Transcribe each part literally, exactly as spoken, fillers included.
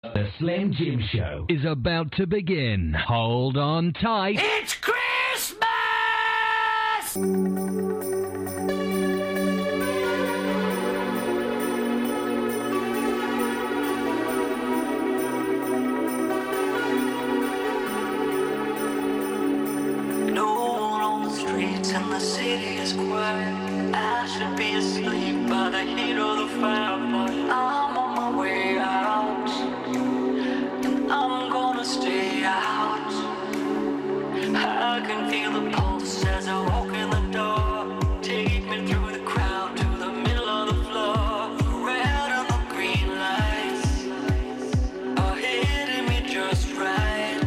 The Slim Jim Show is about to begin. Hold on tight. It's Christmas! No one on the streets and the city is quiet. I should be asleep by the heat of the fire, but I'm on my way out, and I'm gonna stay out. I can feel the pulse as I walk in the door. Take me through the crowd to the middle of the floor. The red and the green lights are hitting me just right.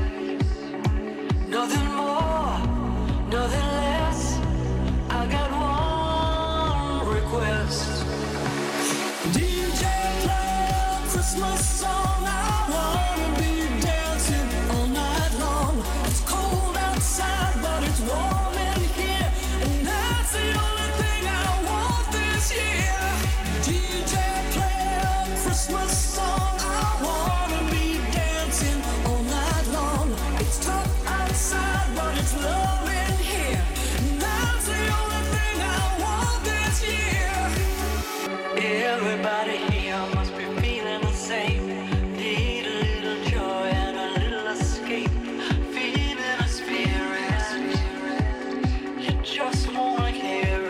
Nothing more, nothing less. I got one request. D J, play a Christmas song. I wanna be dancing all night long. It's cold outside, but it's warm in here, and that's the only thing I want this year. D J, play a Christmas song. I wanna be dancing all night long. It's tough outside, but it's love in here, and that's the only thing I want this year. Everybody here must be feeling the same. Need a little joy and a little escape. Feeling a spirit, you just wanna hear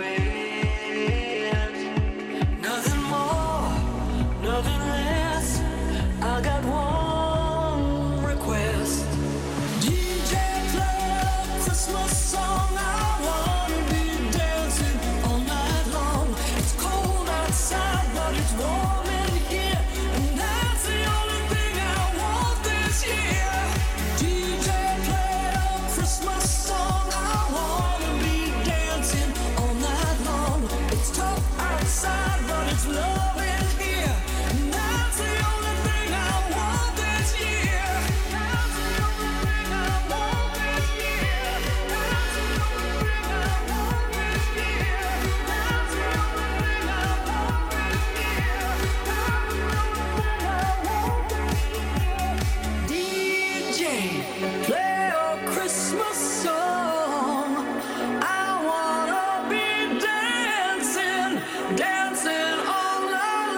it. Nothing more, nothing less. I got one request. D J, play a Christmas song. I wanna be dancing all night long. It's cold outside, but it's warm in here, and that's the only thing I want this year. D J, play a Christmas song. I wanna be dancing all night long. It's tough outside, but it's love in here, and that's the only thing I want this year. That's the only thing I want this year. That's the only thing I want this year. That's the only thing I want this year. That's the only thing I want this year. D J, play a Christmas song. I wanna be dancing, dancing all night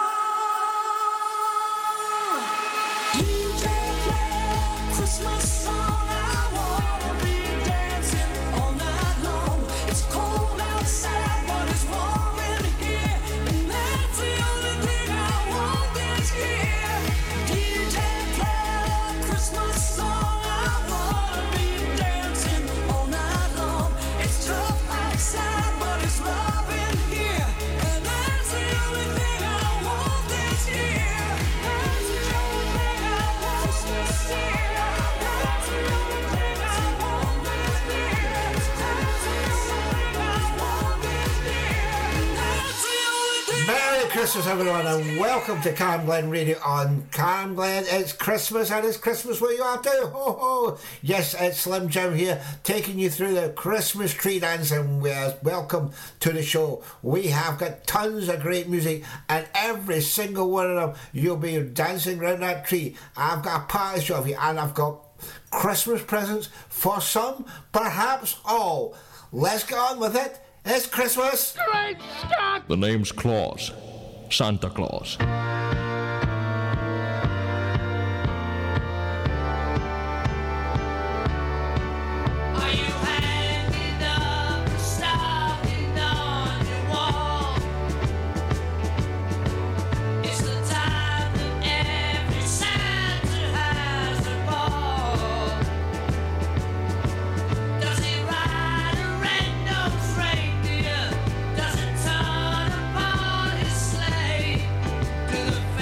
long. D J, play a Christmas song. I wanna be dancing all night long. It's cold outside, but it's warm in here, and that's the only thing I want this year. D J, play a Christmas song. I wanna be dancing all night long. It's tough outside, but it's love in here, and that's the only thing I want this year. That's the only thing I want this year. That's the only thing I want this year. That's the only thing I want this year. That's the only thing. Merry Christmas, everyone, and welcome to Cam Glen Radio on Cam Glen. It's Christmas, and it's Christmas where you are too. Ho ho! Yes, it's Slim Jim here, taking you through the Christmas tree dance, and we're welcome to the show. We have got tons of great music, and every single one of them, you'll be dancing around that tree. I've got a party show for you, and I've got Christmas presents for some, perhaps all. Let's get on with it. It's Christmas. Great Scott! The name's Claus. Santa Claus. Are you hanging up a stocking on your wall? It's the time that every Santa has a ball. Does he ride a red-nosed reindeer? Does it turn upon his sleigh? Do the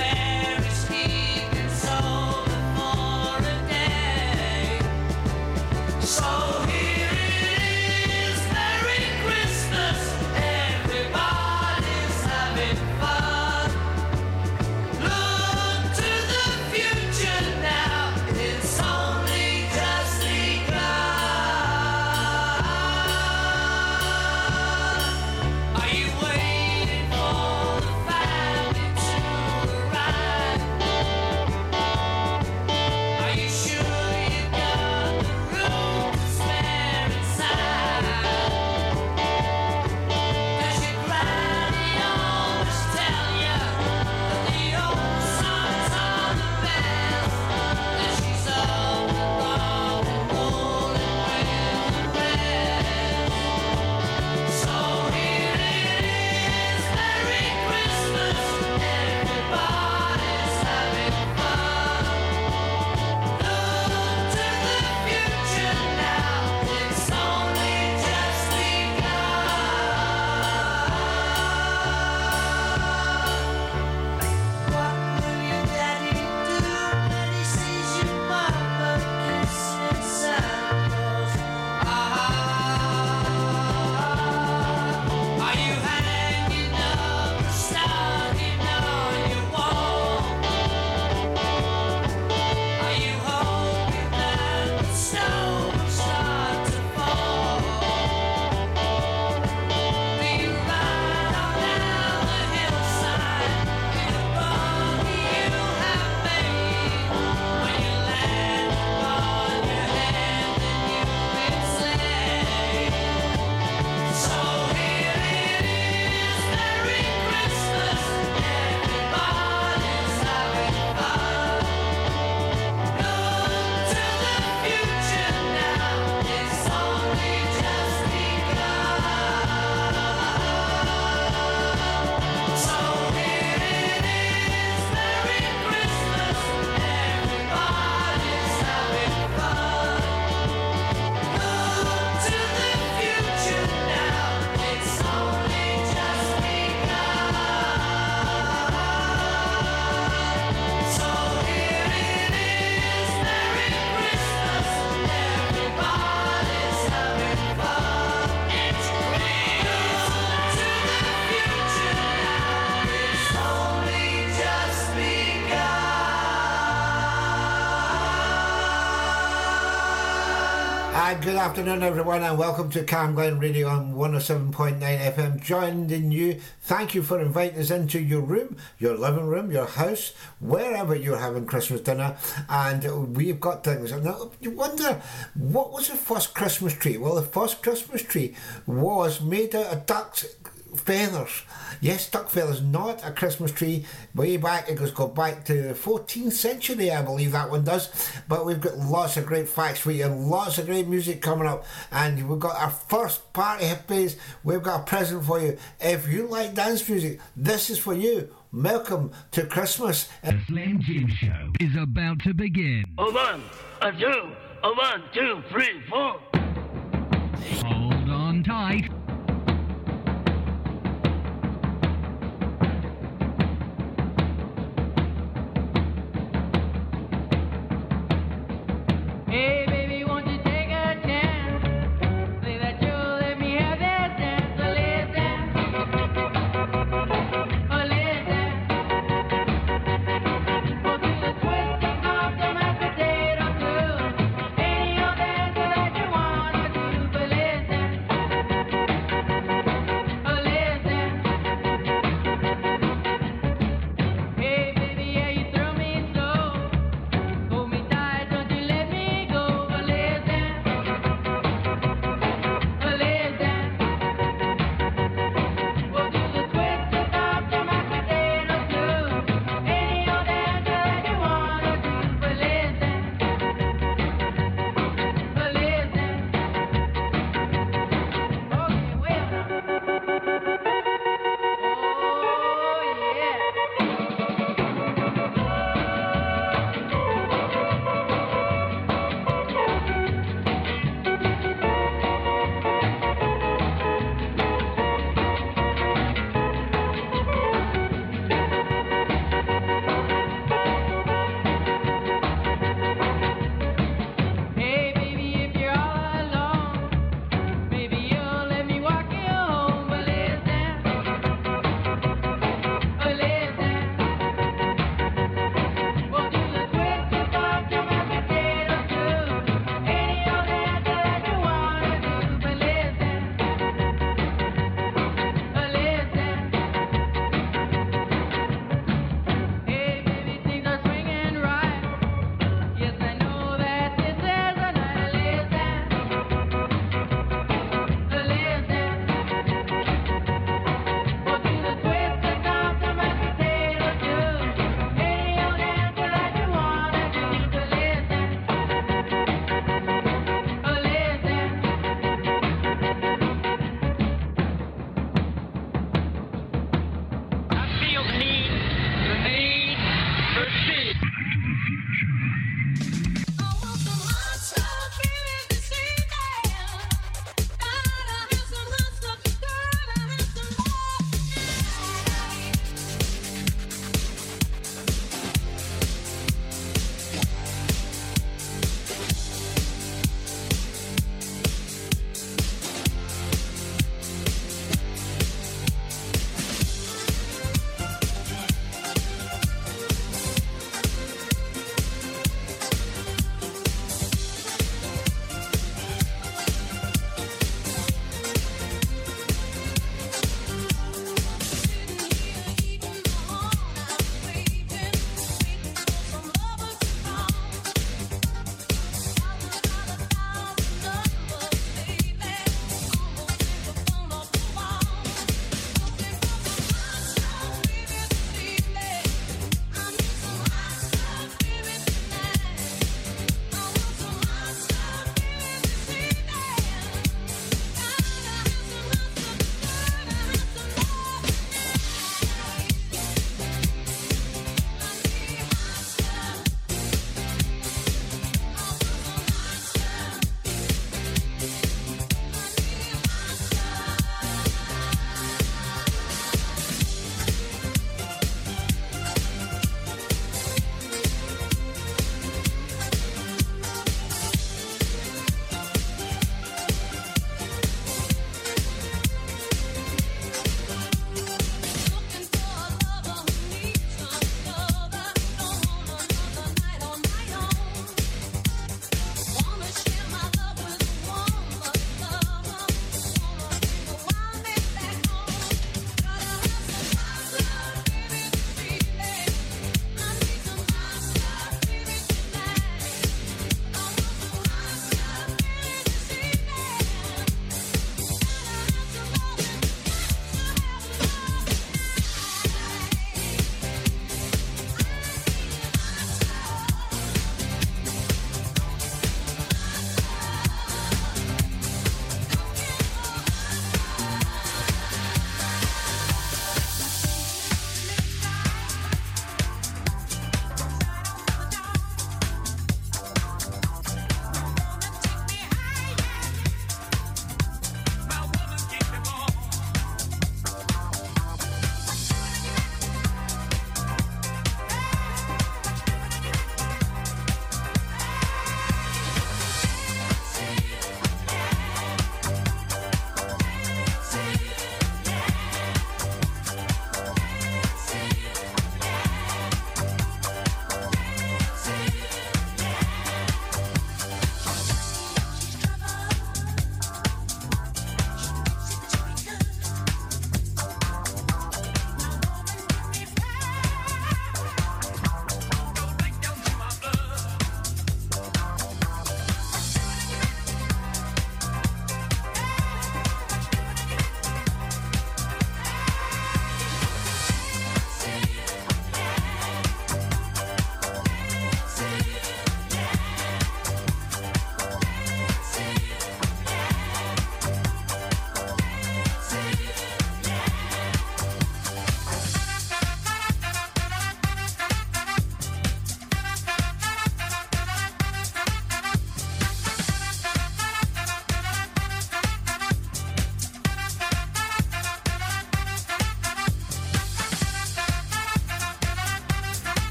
And good afternoon, everyone, and welcome to Cam Glen Radio on one oh seven point nine F M. Joining you, thank you for inviting us into your room, your living room, your house, wherever you're having Christmas dinner. And we've got things. And you wonder, what was the first Christmas tree? Well, the first Christmas tree was made out of ducks' feathers. Yes, duck feathers, not a Christmas tree. Way back, it goes go back to the fourteenth century, I believe that one does. But we've got lots of great facts for you and lots of great music coming up. And we've got our first party hippies. We've got a present for you. If you like dance music, this is for you. Welcome to Christmas. The Slim Jim Show is about to begin. A one, a two, a one, two, three, four. Hold on tight. Hey baby, won't you take a chance? Say that you'll let me have that dance. So let's dance. Oh, let's dance. We'll do the twisting of the mashed potato too. Any old dance that you want to do, but let's dance.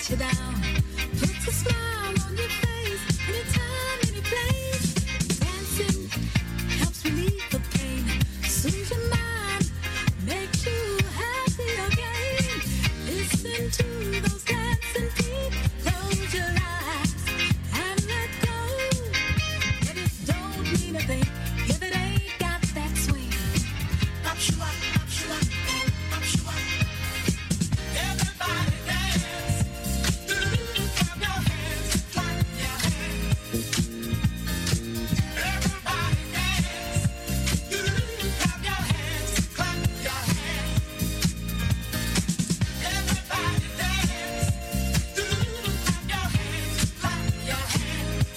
lets you down. Puts a smile on your face, anytime, any place. Dancing helps relieve the pain, soothes your mind, makes you happy again. Listen to those dancing feet, close your eyes and let go. But it don't mean a thing if it ain't got that swing. Up, you up, up, you up, up, you up. Everybody dance. Clap your hands, clap your hands. Everybody dance. Clap your hands, clap your hands. Everybody dance. Clap your hands, clap your hands.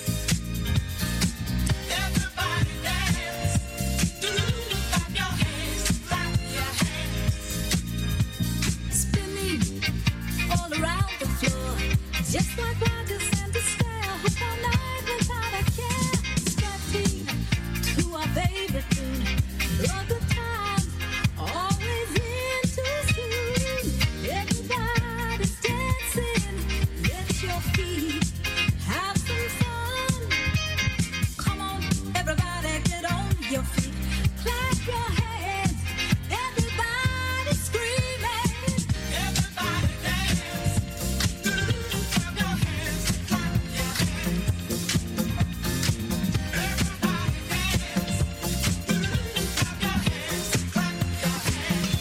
Everybody dance. Clap your hands, clap your hands. Spinning all around the floor, just like Rogers and the Style, hook all night without a care. Stepping to our favorite tune, all the time, always in too soon. Everybody's dancing, let your feet have some fun. Come on, everybody, get on your feet, clap your hands. Everybody screaming. Everybody dance. Clap your hands, clap your hands. Everybody dance. Clap your hands, clap your hands.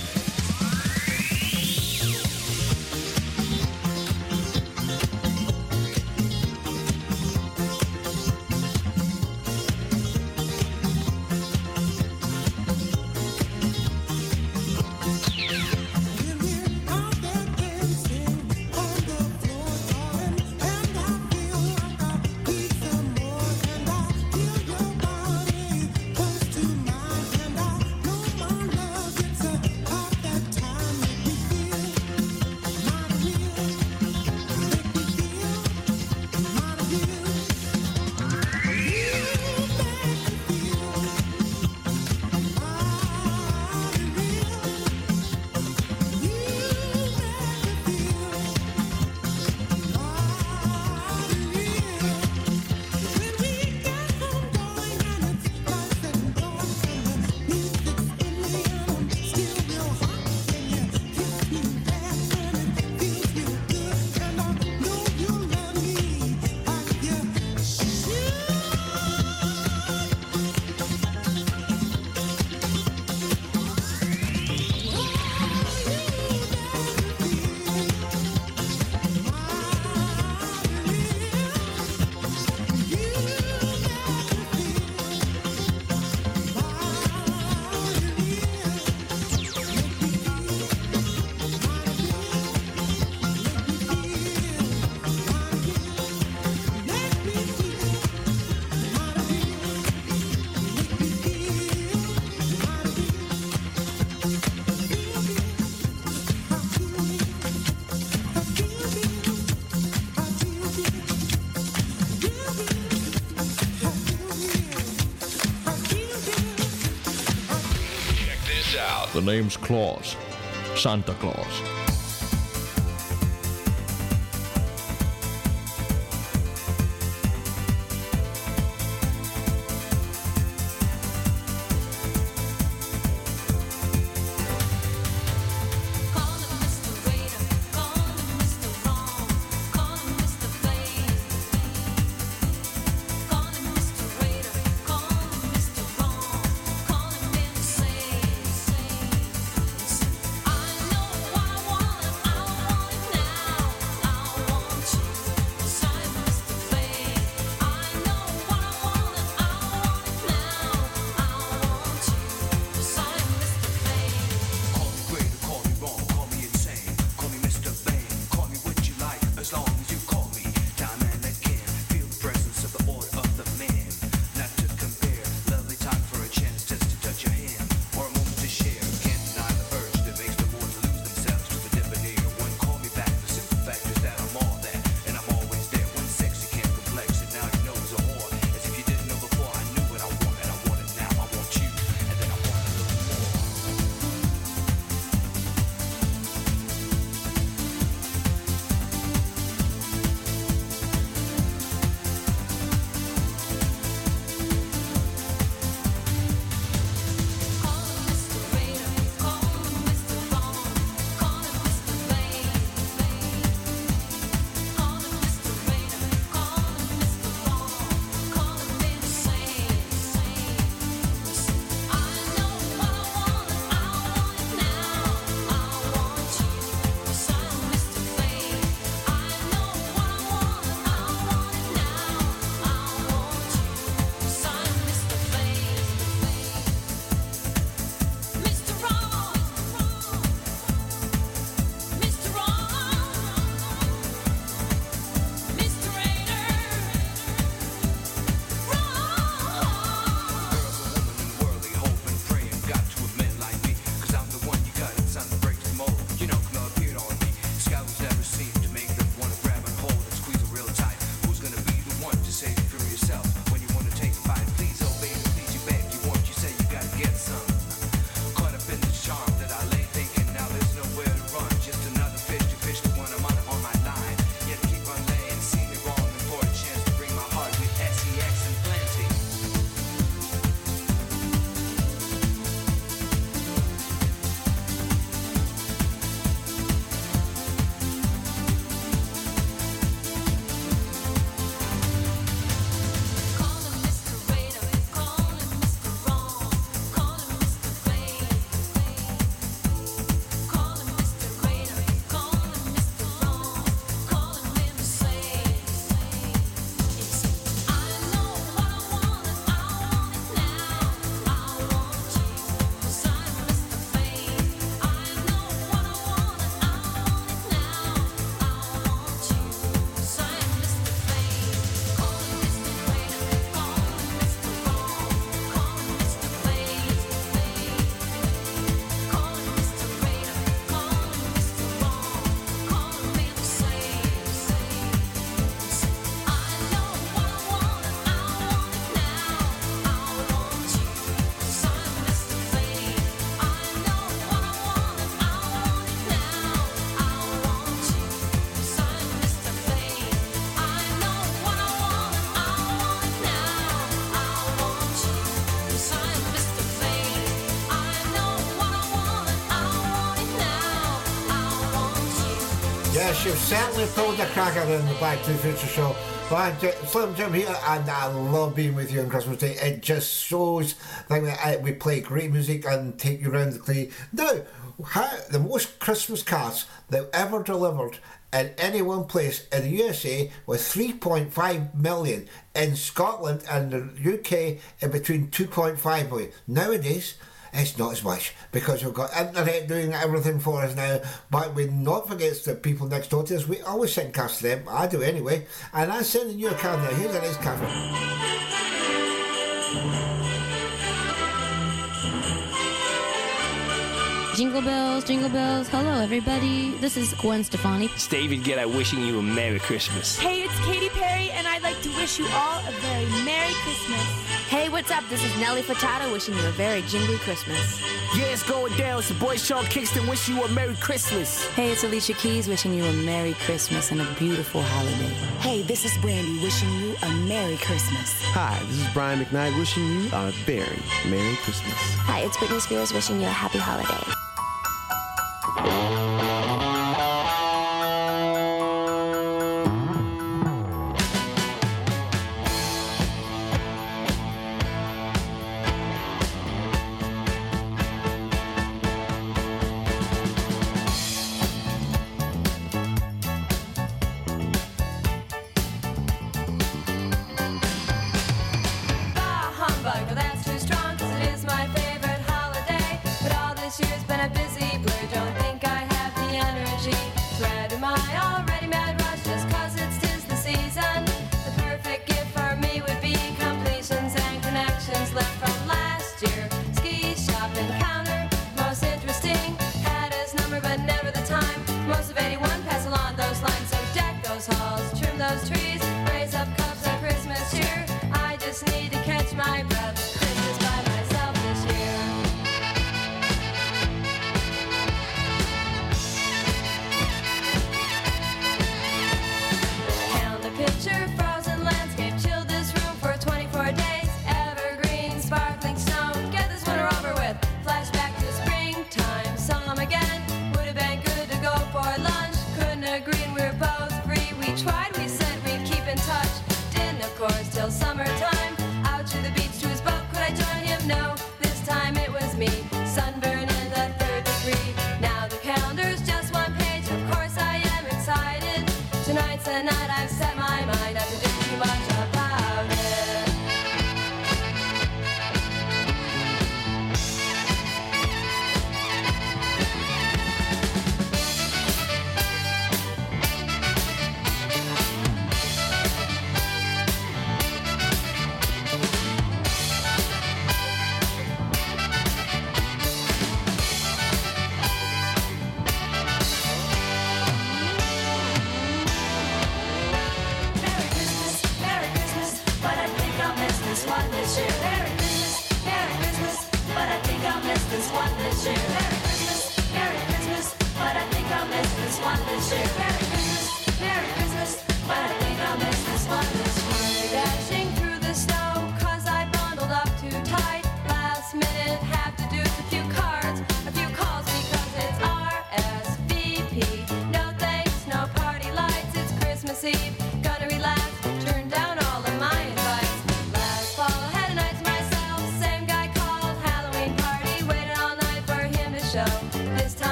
The name's Claus. Santa Claus. Call him Mister Waiter, call him Mister Wrong, call him Mister Blaze. Call him Mister Waiter, call him Mister Wrong, call him insane. I know I Yes, you've certainly pulled the cracker in the Back to the Future show. But uh, Slim Jim here, and I love being with you on Christmas Day. It just shows that we play great music and take you around the clay. Now, how, the most Christmas cards that ever delivered in any one place in the U S A was three point five million. In Scotland and the U K, in between two point five million. Nowadays, it's not as much because we've got internet doing everything for us now, but we not forget the people next door to us. We always send cards to them. I do anyway, and I'm sending you a card now. Here's a nice card. Jingle bells, jingle bells. Hello, everybody. This is Gwen Stefani. It's David Guetta wishing you a Merry Christmas. Hey, it's Katy Perry, and I'd like to wish you all a very Merry Christmas. Hey, what's up? This is Nelly Furtado wishing you a very jingly Christmas. Yeah, it's going down. It's your boy Sean Kingston wishing you a Merry Christmas. Hey, it's Alicia Keys wishing you a Merry Christmas and a beautiful holiday. Hey, this is Brandy wishing you a Merry Christmas. Hi, this is Brian McKnight wishing you a very Merry Christmas. Hi, it's Britney Spears wishing you a happy holiday.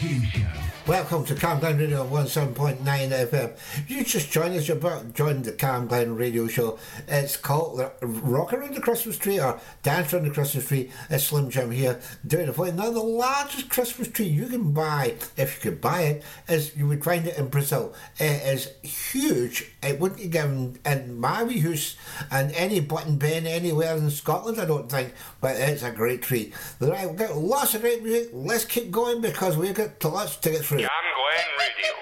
Jim Show. Welcome to Calm Glen Radio one oh seven point nine F M. You just joined us, you're about joined the Calm Glen Radio Show. It's called Rock Around the Christmas Tree or Dance Around the Christmas Tree. It's Slim Jim here doing it for you. Now, the largest Christmas tree you can buy, if you could buy it, is you would find it in Brazil. It is huge. It wouldn't be given in my wee house and any button bin anywhere in Scotland, I don't think, but it's a great tree. Right, we've got lots of great music. Let's keep going because we've got lots to get through. Calm Glen Radio.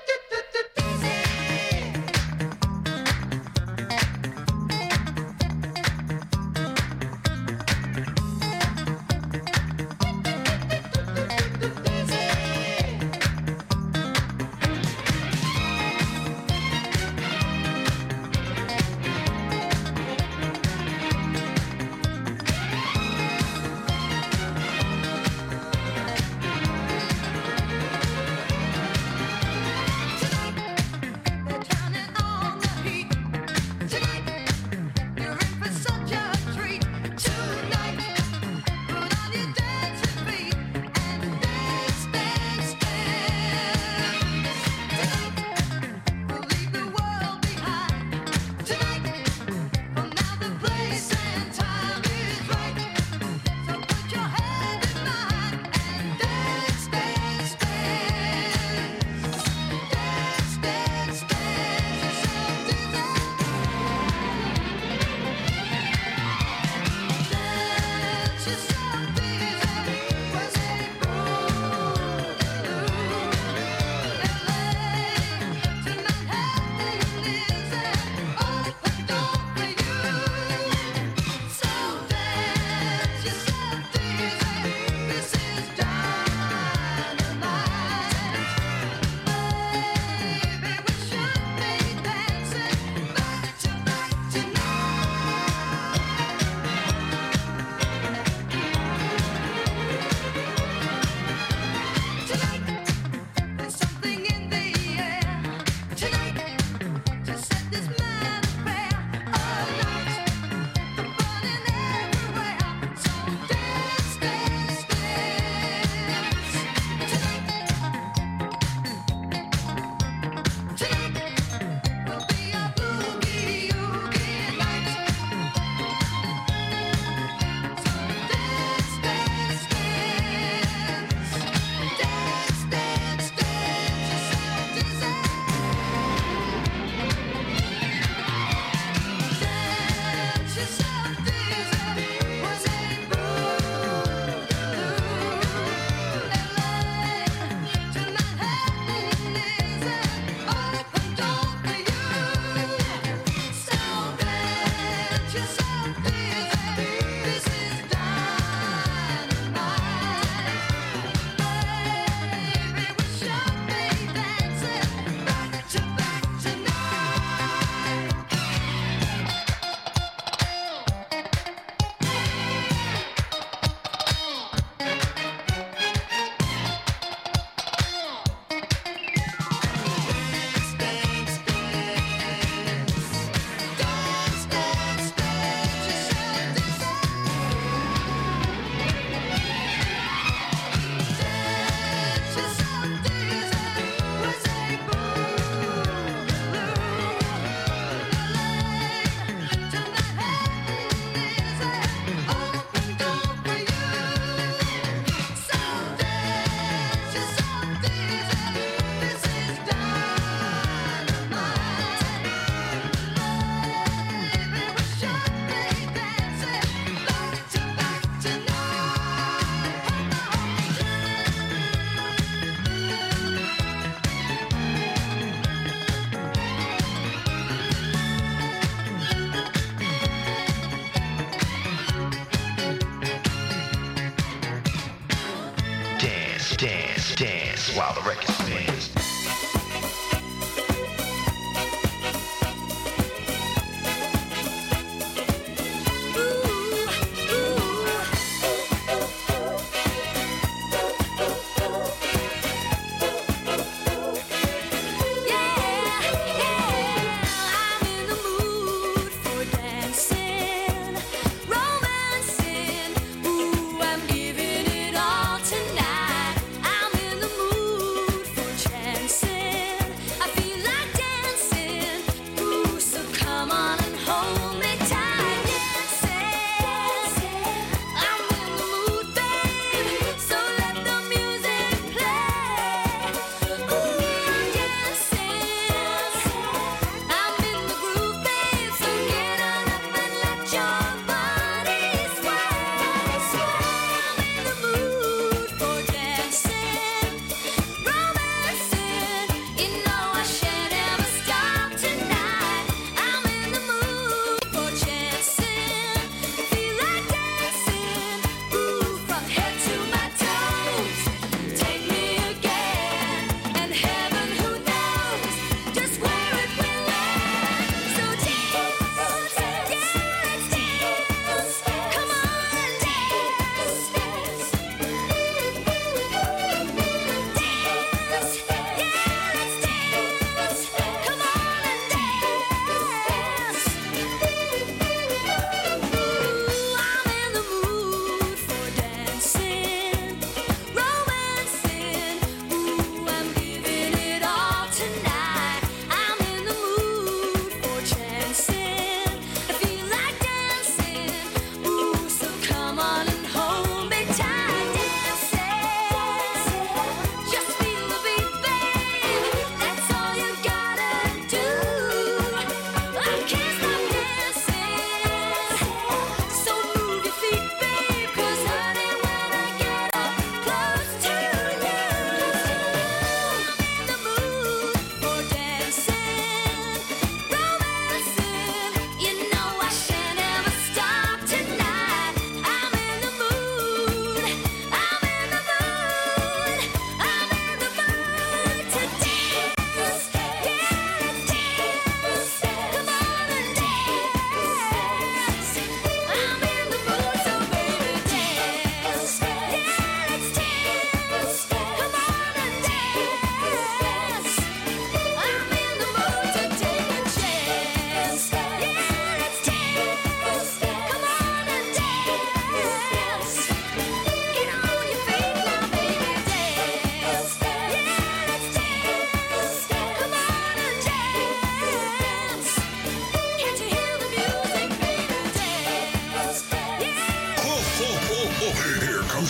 Dance, dance while the record spins. Romancing, ooh, I'm giving it all tonight. I'm in the mood.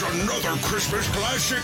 Another Christmas classic.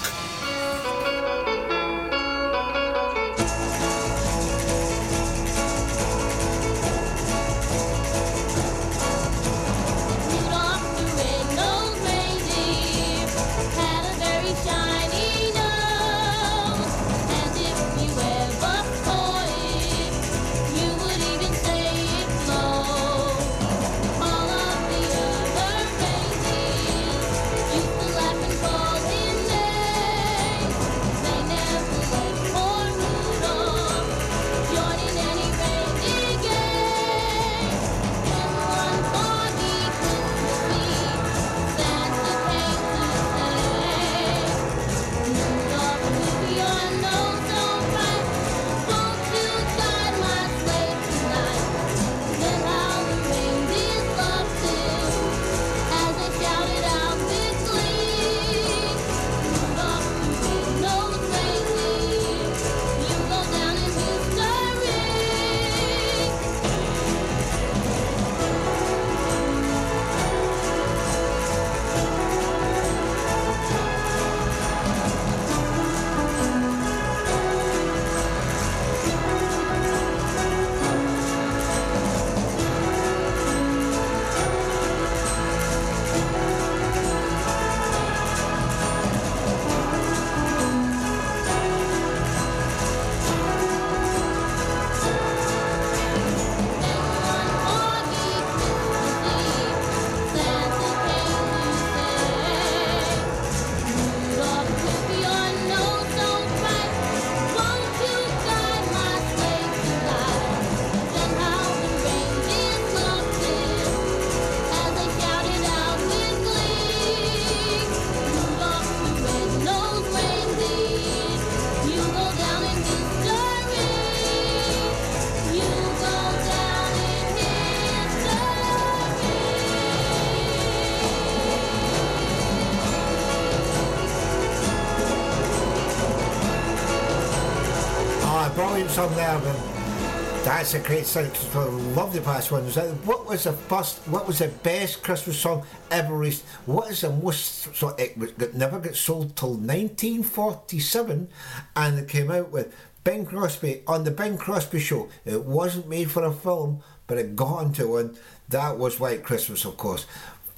Brilliant song there, but that's a great song. I love the past ones. What was the first? What was the best Christmas song ever released? What is the most? So it, was, it never got sold till nineteen forty-seven, and it came out with Bing Crosby on the Bing Crosby Show. It wasn't made for a film, but it got onto one. That was White Christmas, of course.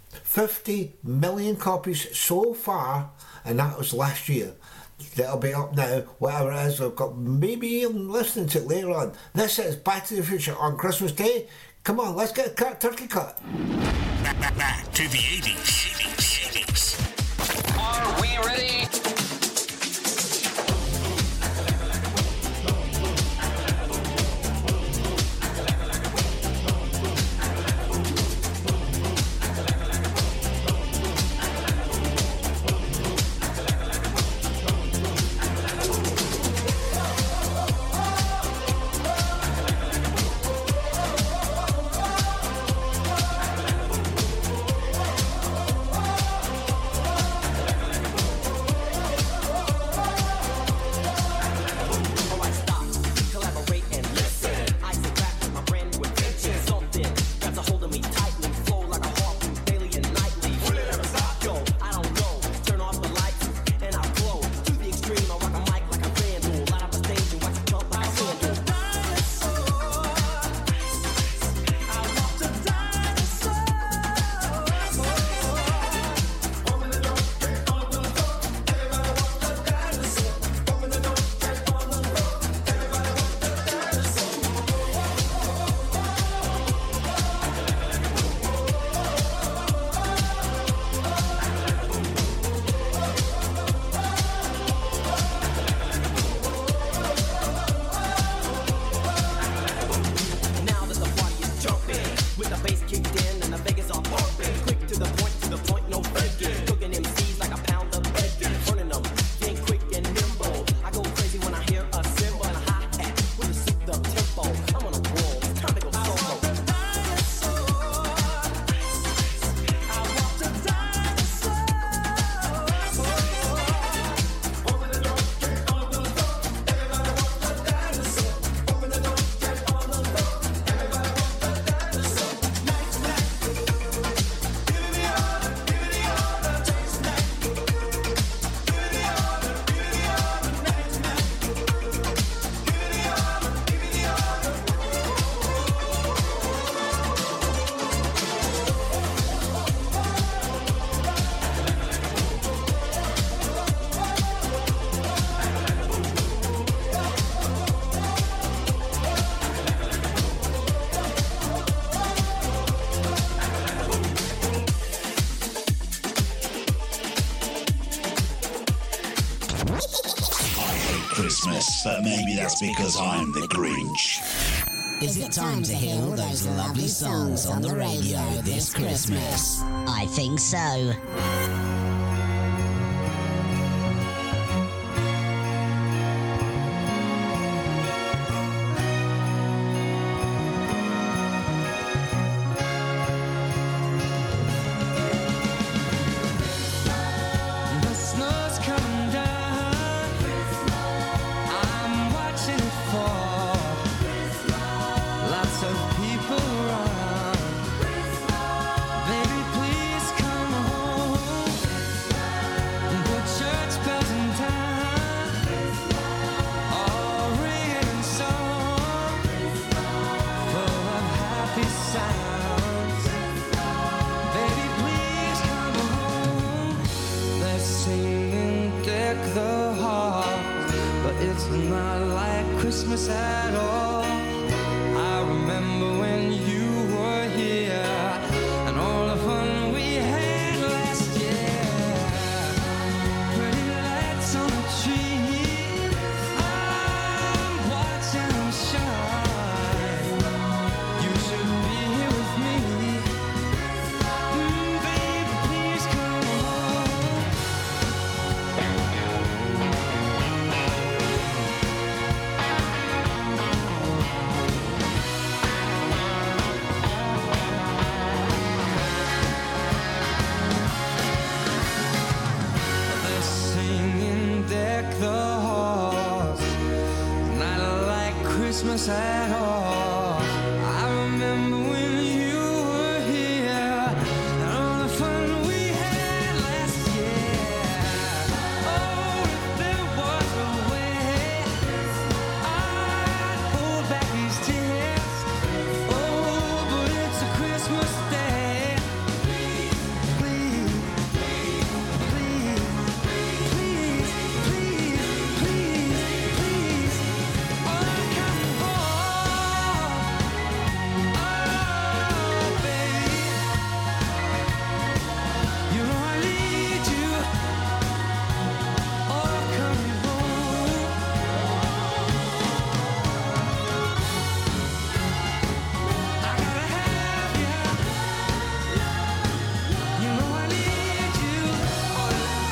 Fifty million copies so far, and that was last year. That'll be up now, whatever it is. We've got maybe even listening to it later on. This is Back to the Future on Christmas Day. Come on, let's get a cut, turkey cut. Back, back, back to the eighties. Are we ready? Christmas, but maybe that's because I'm the Grinch. Is it time to hear all those lovely songs on the radio this Christmas? I think so. The snow's coming down. I'm watching it fall. Lots of people around. Baby, please come home. The church bells in town, all ringing in song, full of happy sounds. Baby, please come home. They're singing deck the halls, but it's not like Christmas at all. I remember when you were here and all the fun we had last year. Pretty lights on the tree, I'm watching them shine. You should be here with me. Mm, baby, please come home. They're singing deck the halls, not like Christmas at all. I remember when you were here and all the fun we had last year. Oh, if there was a way I'd hold back these tears. Oh, but it's a Christmas day. Please, please, please, please, please, please, oh, come home. Oh, baby, you know I need you. Oh, come home. I gotta have you. You know I need you. Oh,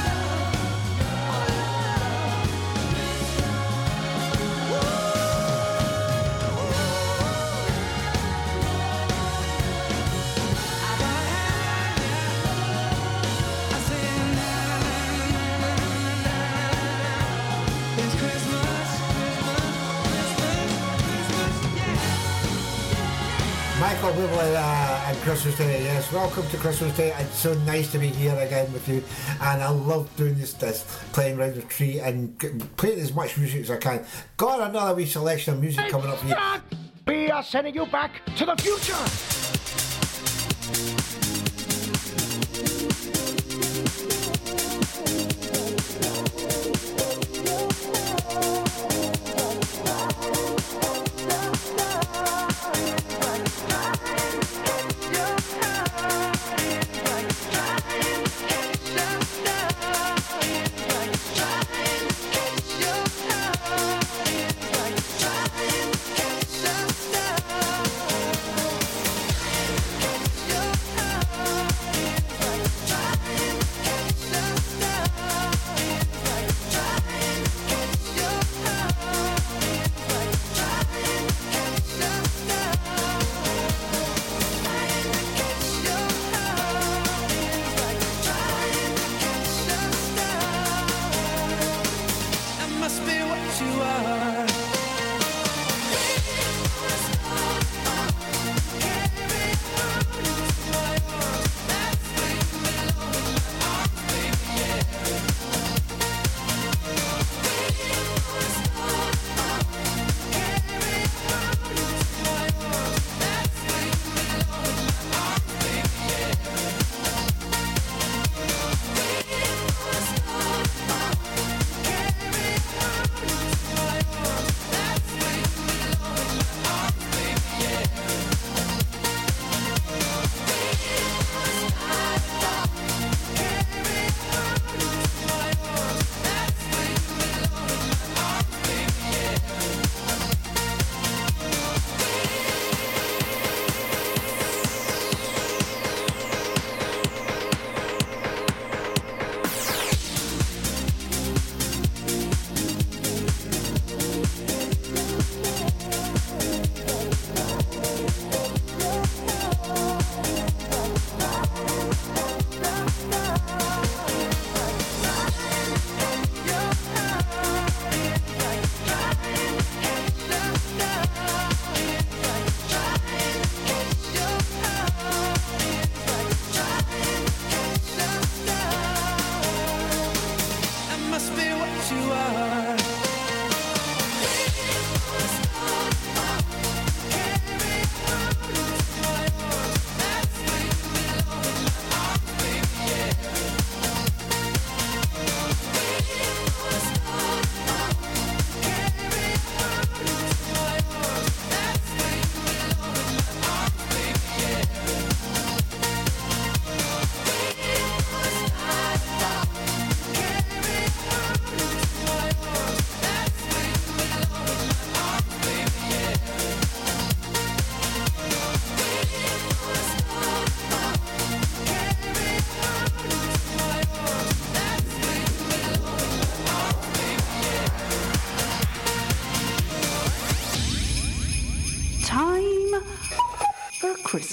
I say na na na na na na. It's Christmas, Christmas, Christmas, Christmas, yeah. Michael Bublé uh, and Christmas Day, yes. Welcome to Christmas Day. It's so nice to be here again with you, and I love doing this, this playing around the tree and g- playing as much music as I can. Got another wee selection of music coming up for you. We are sending you back to the future.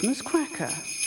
Christmas cracker.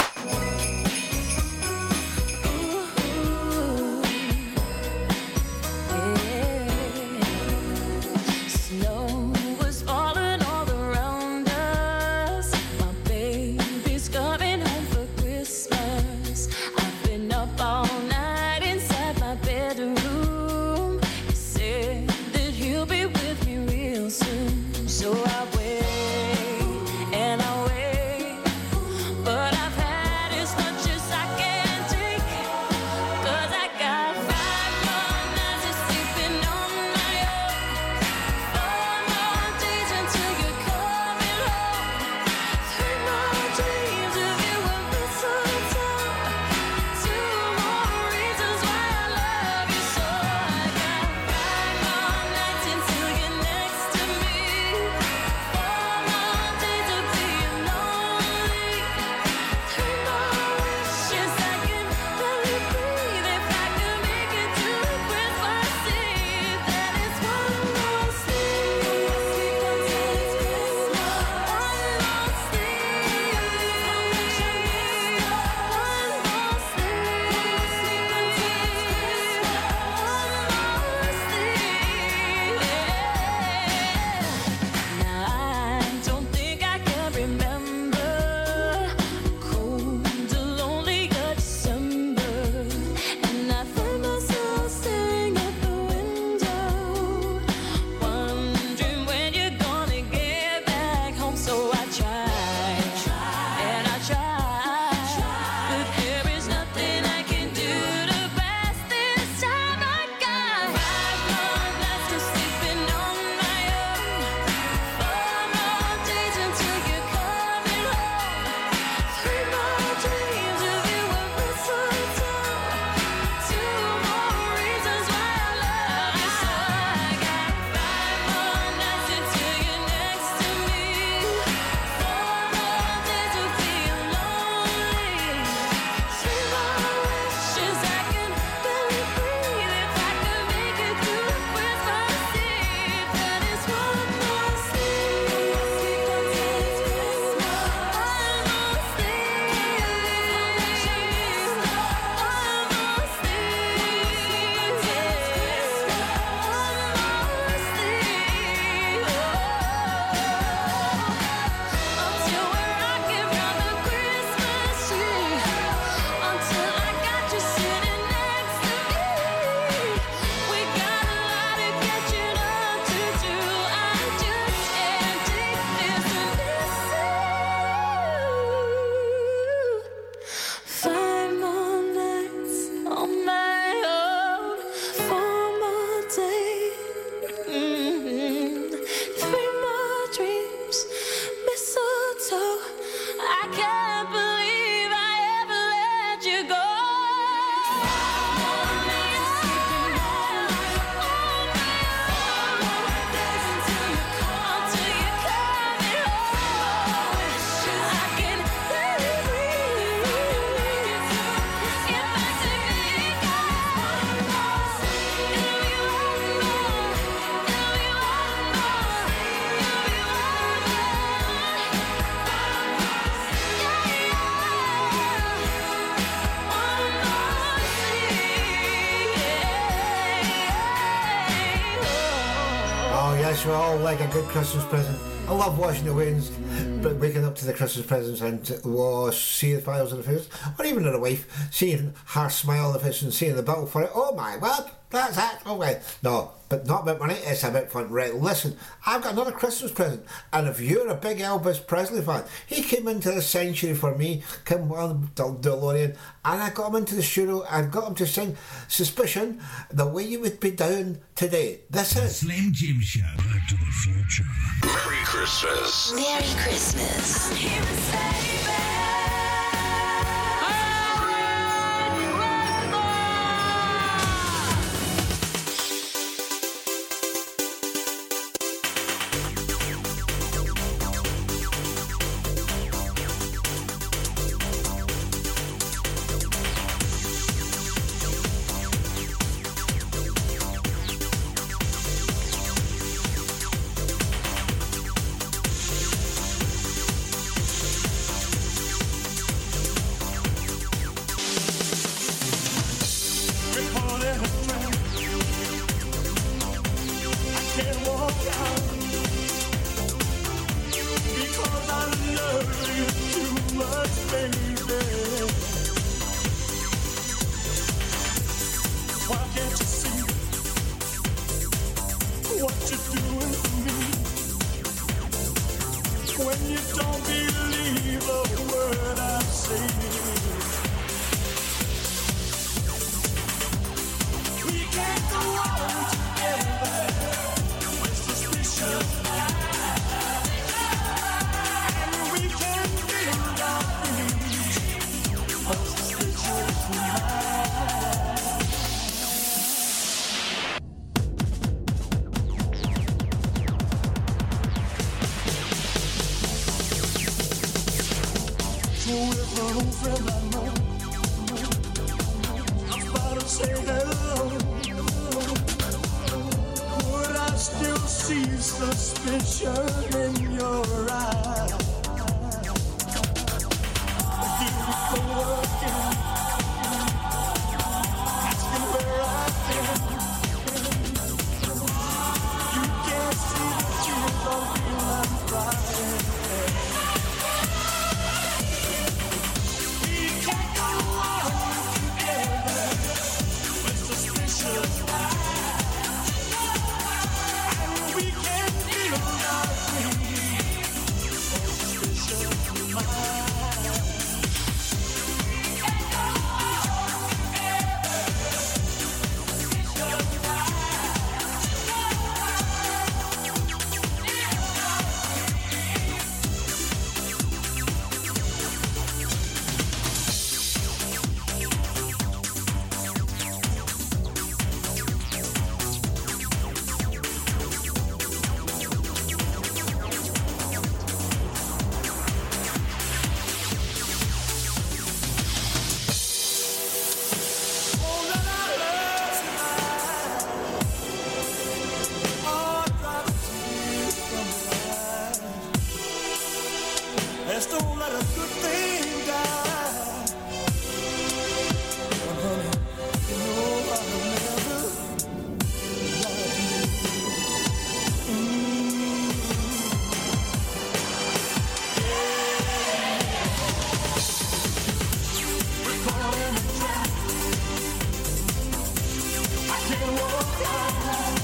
Snow was falling all around us. My baby's coming home for Christmas. I've been up all night inside my bedroom. He said that he'll be with me real soon. So I wait and I wait, but I've had as much as I can take. 'Cause I got five more nights of sleeping on my own, four more days until you're coming home, three more dreams of you and mistletoe, two more reasons why I love you so. I got five more nights until you're next to me, four more days of being lonely, three more wishes I can barely breathe. If I could make it to Christmas Eve, then it's one more sleep, sleep until it's Christmas, one more sleep, one more sleep, sleep until it's Christmas, one more sleep. Now I don't think I can remember cold, lonely December, and I find myself staring at the window, wondering when you're gonna get back home. So I try and I try, but there is nothing I can do to pass this time. I got five more nights of sleeping on my own, four more days until you're coming home, three more dreams of you and mistletoe, two more reasons why I love you so. I got five more nights until you're next to me, four more days of being lonely, three more wishes I can barely breathe. If I could make it through Christmas Eve, then it's one more sleep, sleep until it's Christmas, one more sleep, one more sleep, sleep until it's Christmas, one more sleep, until we're rocking round the Christmas tree, until I got you sitting next to me. We got a lot of catching up to do. I just can't take this and miss you. Five more nights on my own, four more days, mhm, three more dreams, mistletoe. I can't believe I ever let you go. Five more nights sleeping on my own, days until you come, until you're coming home. I can barely breathe. If I could make it, one more sleep, it'll be one more, it'll be one more, it'll be one Oh, yes, we all like a good Christmas present. I love washing the winds, but waking up to the Christmas presents and oh, seeing the smiles on the face, or even in a wife, seeing her smile on the face and seeing the bill for it. Oh my word, that's that. Okay. No, but not about money, it's about fun. Right, listen, I've got another Christmas present, and if you're a big Elvis Presley fan, he came into the Century for me, came on the DeLorean, and I got him into the studio and got him to sing Suspicion, the way you would be down today. This is Slim Jim Show. Back to the Future. Merry Christmas. Merry Christmas. I'm here to save it. suspicion in your eyes. You go working, asking where I've been. You can't see the tears on me, I'm crying. We can't go on together with suspicious eyes. And we can't feel our dreams for suspicious minds. Let's don't let a good thing die. But honey, you know I'll never love you. Mm. Yeah. We're caught in a trap. I can't walk out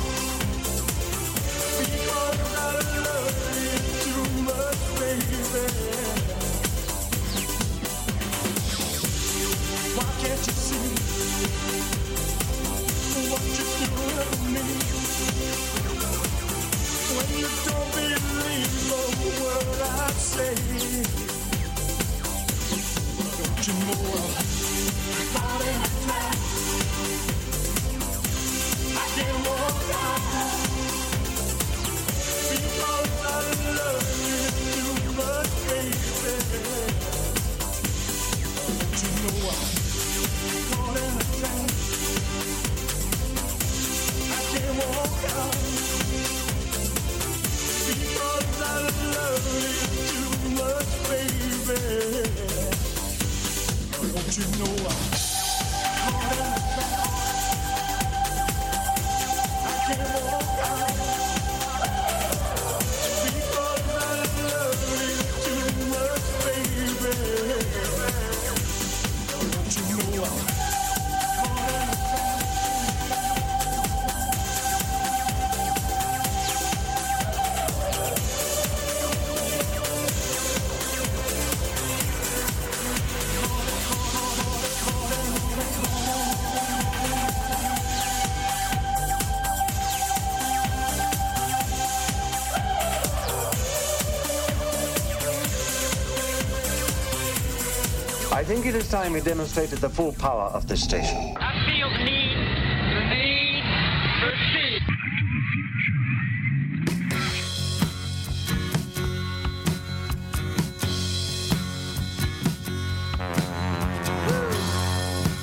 because I love you too much, baby. Why can't you see what you're doing to me? When you don't believe the word I say, don't you know I'm caught in a trap? I can't walk out because I love you too much, baby. Don't you know I'm caught in a trap? I can't walk out because I love you too much, baby. Don't you know I'm caught in a trap? I can't walk out because I love you too much, baby. Don't you know I'm caught in a trap? I think it is time we demonstrated the full power of this station. I feel the need